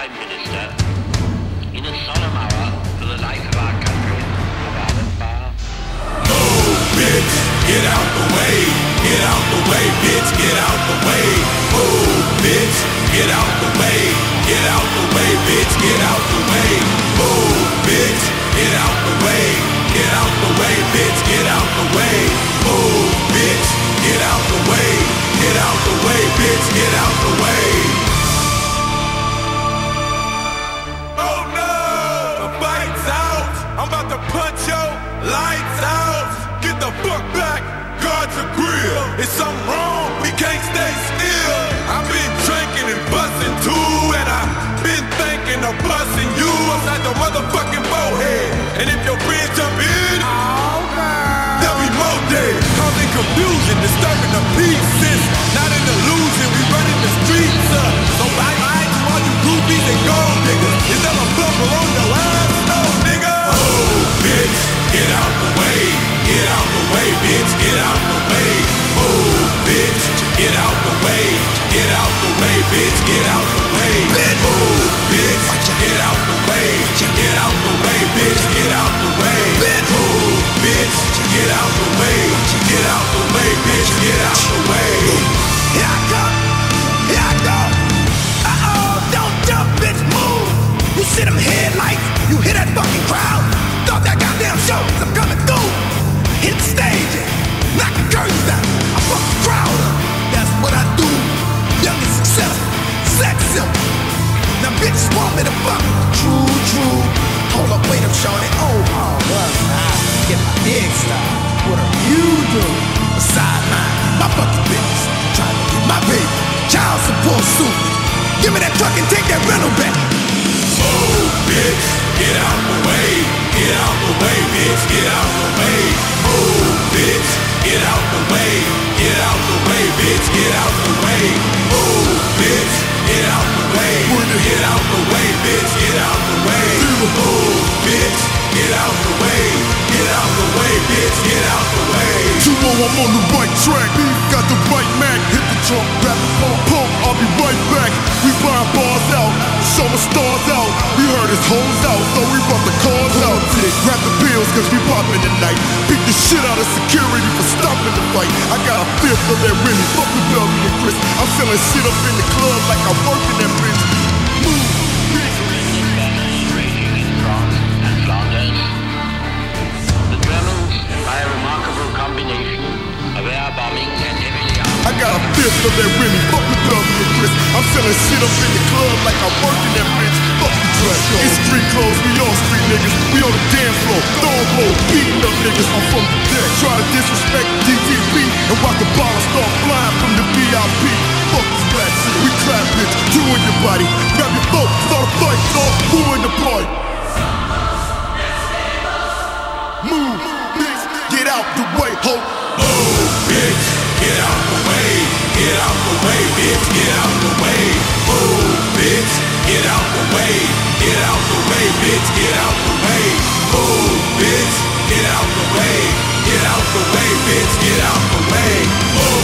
Prime Minister, in a solemn hour for the life of our country, about a bar. Move, bitch, get out the way. Get out the way, bitch, get out the way. Move, bitch, get out the way. Get out the way, bitch, get out the way. Move, bitch, get out the way. Get out the way, bitch, get out the way. Move, bitch, get out the way. Get out the way, bitch, get out the way. Oh no, the fight's out. I'm about to punch your lights out. Get the fuck back, God's a grill. Is something wrong? We can't stay still. I've been drinking and busting too, and I've been thinking of busting you upside the motherfucking forehead. And if your friends jump in, there'll be more dead. Causing confusion, disturbing the peace. It's not an illusion, we running the streets up. So bye-bye to all you groupies and gold niggas. Is there a bumper on your ass? No, nigga. Oh, bitch, get out the way. Get out the way, bitch, get out the way. Move, bitch, get out the way. Get out the way, bitch, get out the way. Move, bitch, get out the way. Get out the way, bitch, get out the way. Move, bitch, get out the way. Get out the way, bitch, get out the way. Here I come, here I go. Uh-oh, don't jump, bitch, move. You see them headlights, you hear that fucking crowd. Thought that goddamn show, I'm coming through. Hit the stage and knock the curtains down. I fuck the crowd up, that's what I do. Young and successful, sex simple. Now bitches want me to fuck. True, true. Hold up, wait up, shorty. Oh, well, I get my big style. What are you doing? Beside mine, my fucking business. Trying to get my baby. Child support suit. Give me that truck and take that rental back. Move, bitch, get out the way. Get out the way, bitch, get out the way. Move, bitch, get out the way. Get out the way, bitch, get out the way. Move, bitch, get out the way. Get out the way, bitch, get out the way. Move, bitch, get out the way. Get out the way, bitch, get out the way. 2-0, I'm on the right track. Got the right Mac, hit the trunk, grab the pump, I'll be right back. We buying bars out, show my stars out. We heard his hoes out, so we brought the cars out. Grab the pills, cause we poppin' tonight. Beat the shit out of security for stopping the fight. I got a fifth of that Remy, fuck with Belly and Chris. I'm selling shit up in the club like I work in that bitch. Move, bitch. Raging in France and Flanders. The Germans, by a remarkable combination of air bombing and heavily armed. I got a fifth of that Remy, fuck with Belly and Chris. I'm selling shit up in the club like I work in that bitch. Fuck the dress. It's street clothes, we all street niggas. We on the dance floor, throwing blow, beating up niggas. I'm from the deck. Try to disrespect DTP and watch the ball start flying from the VIP. Fuck this rap shit, we clap bitch, two in your body. Grab your throat, start a fight, dog, who in the party? Move, bitch, get out the way, ho. Move, bitch, get out the way. Get out the way, bitch, get out the way. Move, bitch, get out the way. Get out the way, bitch, get out the way. Move, bitch, get out the way. Get out the way, bitch, get out the way. Move.